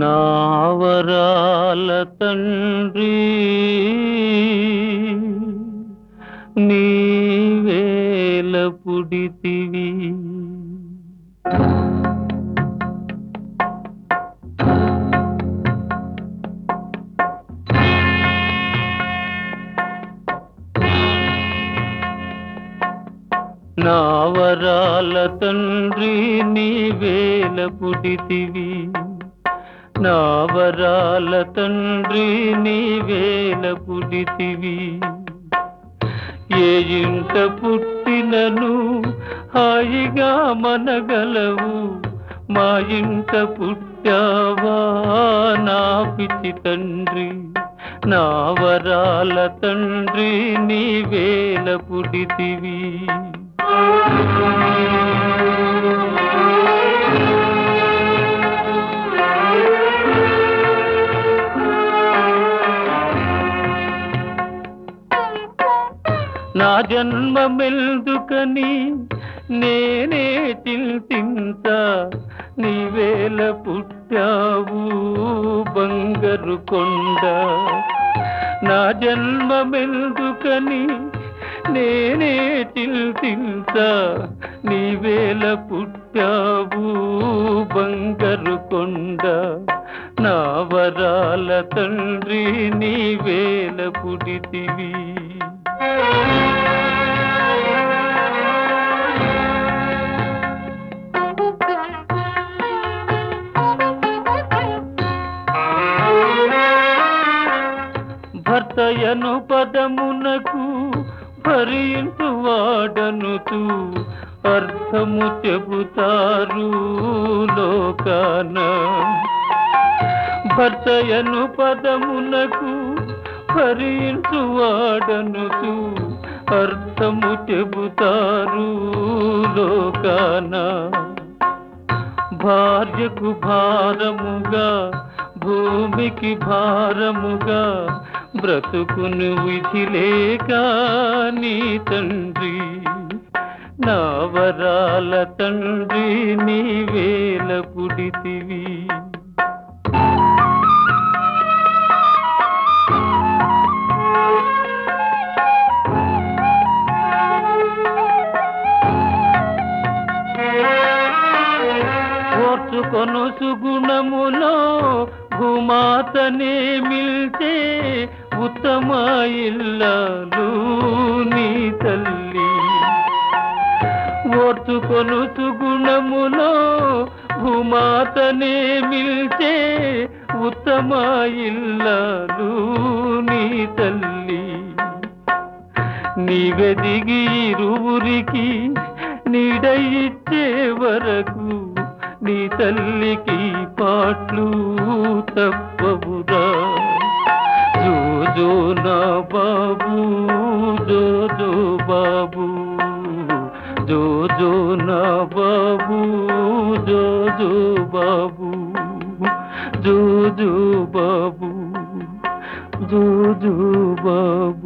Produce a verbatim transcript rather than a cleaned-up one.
నావరాల తండ్రి నీవేల పుడితివి. నావరాల తండ్రి నీవేల పుడితివి. నావరాల తండ్రి నీవేల పుడితివి. ఏ ఇంట పుట్టినను హాయిగా మనగలవు, మా ఇంట పుట్టావా నా పిచ్చి తండ్రి. నావరాల తండ్రి నీవేల పుడితివి. నా జన్మమెందుకని నేనే చింతింత, నీవేల పుట్టావు బంగారు కొండ. నా జన్మమెందుకని నేనే చింతింత, నీవేల పుట్టావు బంగారు కొండ. నావరాల తండ్రి నీవేల పుడితివి. భర్తయను పదమునకు భరించు వాడనుతూ అర్థము చెబుతారు లోకాన. భర్తయను పదమునకు భరించు వాడనుతూ అర్థము చెబుతారు లోకాన. భార్యకు భారముగా భూమికి భారముగా బ్రతుకును విధి లేక నీ తండ్రి. నావరాల తండ్రి నీవేల పుడితివి. ఓర్చుకొను సుగుణములో భూమాతనే మిల్చే ఉత్తమ ఇల్లాలు నీ తల్లి. ఓర్చుకొను సుగుణములో భూమాతనే మిల్చే ఉత్తమ ఇల్లాలు నీ తల్లి. నీవెదిగి ఇరువురికి నీడ ఇచ్చే వరకు నీ తల్లికి పాట్లు తప్పవురా. జోజో నా బాబు, జోజో బాబు, జోజో నా బాబు, జోజో బాబు, జోజో బాబు, జోజో బాబు.